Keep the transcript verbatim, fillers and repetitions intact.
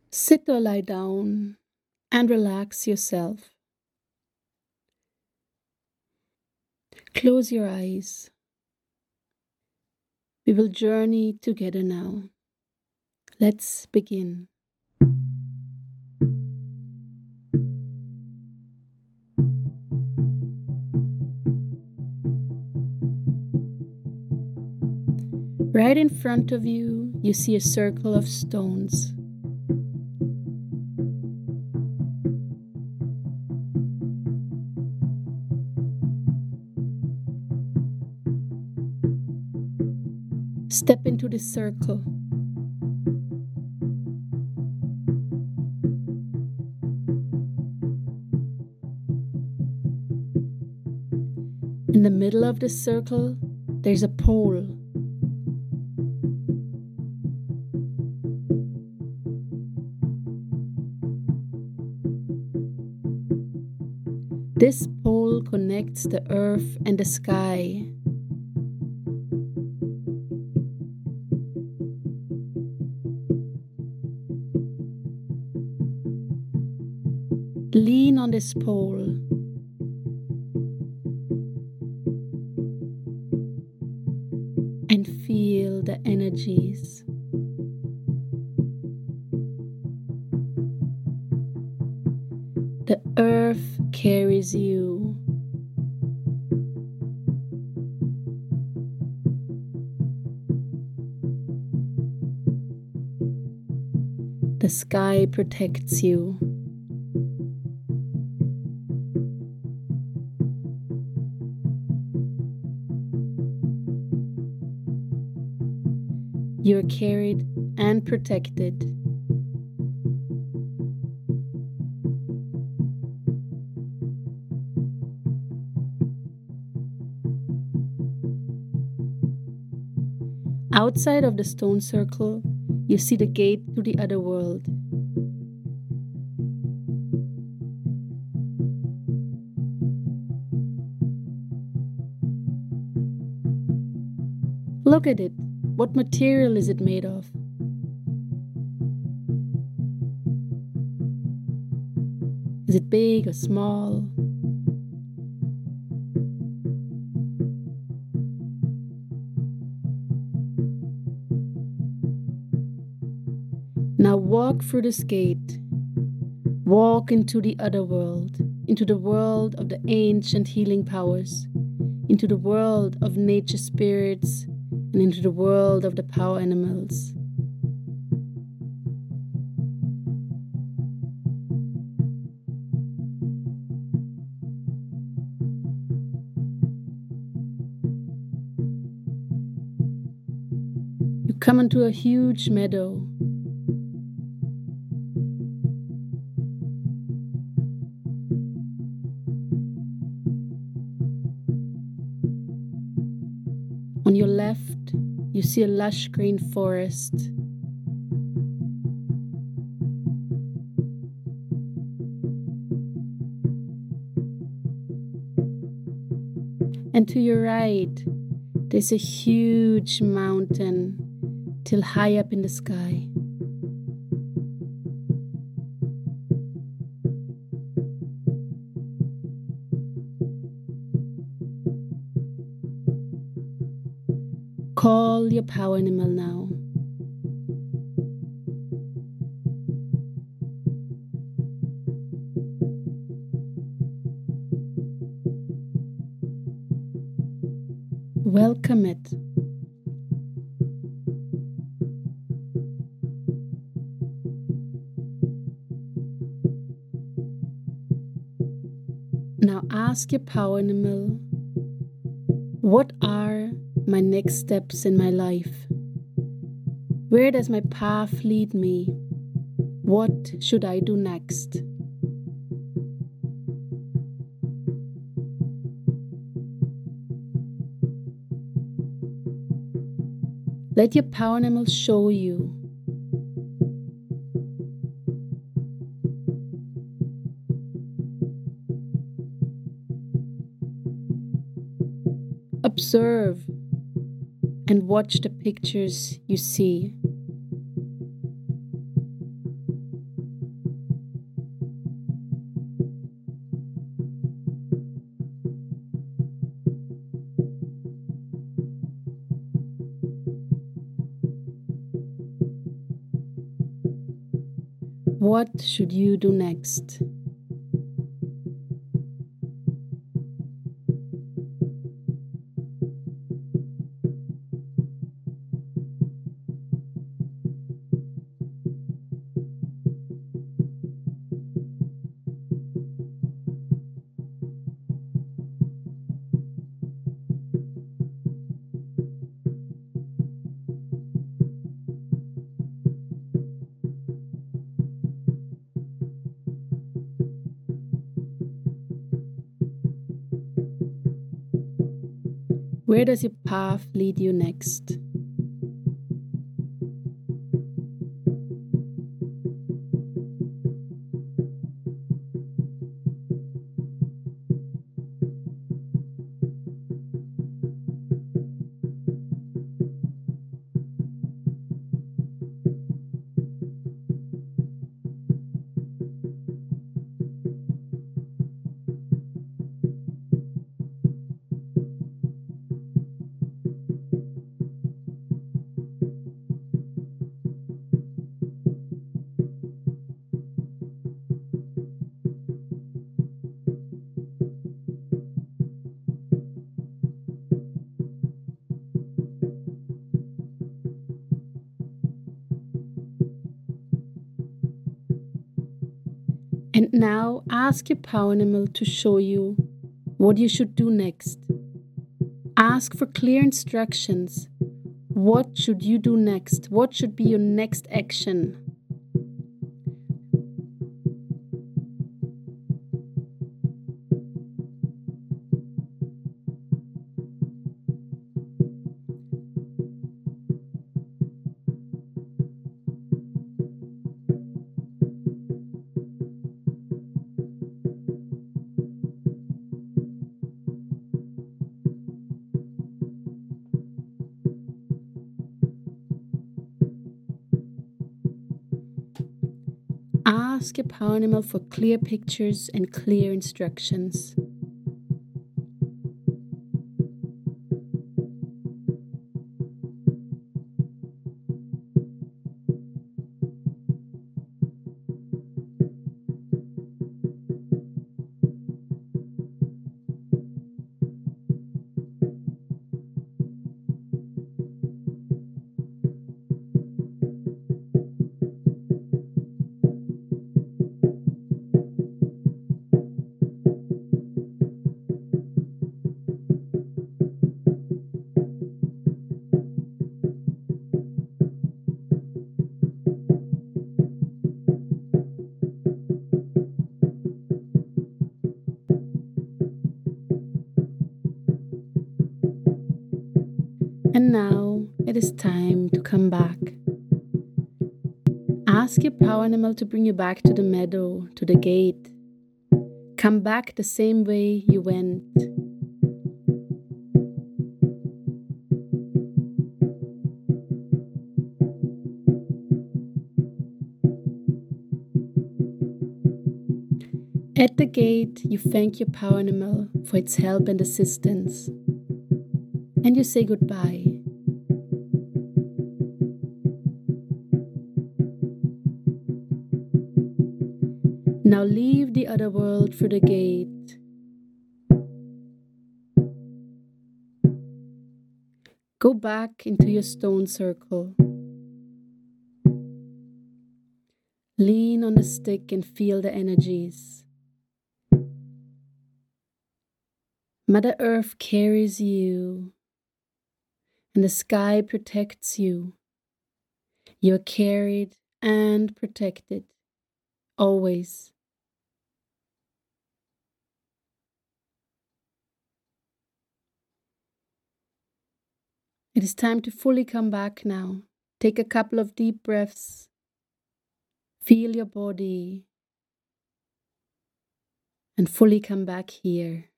Sit or lie down and relax yourself. Close your eyes. We will journey together now. Let's begin. Right in front of you, you see a circle of stones. Step into the circle. In the middle of the circle, there's a pole. This pole connects the earth and the sky. Lean on this pole. And feel the energies. The earth carries you. The sky protects you. You're carried and protected. Outside of the stone circle, you see the gate to the other world. Look at it. What material is it made of? Is it big or small? Now walk through this gate. Walk into the other world, into the world of the ancient healing powers, into the world of nature spirits, and into the world of the power animals. You come into a huge meadow. On your left, you see a lush green forest. And to your right, there's a huge mountain till high up in the sky. Call your power animal now. Welcome it. Now ask your power animal, what are my next steps in my life? Where does my path lead me? What should I do next? Let your power animal show you. Observe and watch the pictures you see. What should you do next? Where does your path lead you next? And now ask your power animal to show you what you should do next. Ask for clear instructions. What should you do next? What should be your next action? Ask your power animal for clear pictures and clear instructions. And now it is time to come back. Ask your power animal to bring you back to the meadow, to the gate. Come back the same way you went. At the gate, you thank your power animal for its help and assistance. And you say goodbye. Now leave the other world through the gate. Go back into your stone circle. Lean on the stick and feel the energies. Mother Earth carries you, and the sky protects you. You're carried and protected, always. It is time to fully come back now. Take a couple of deep breaths. Feel your body and fully come back here.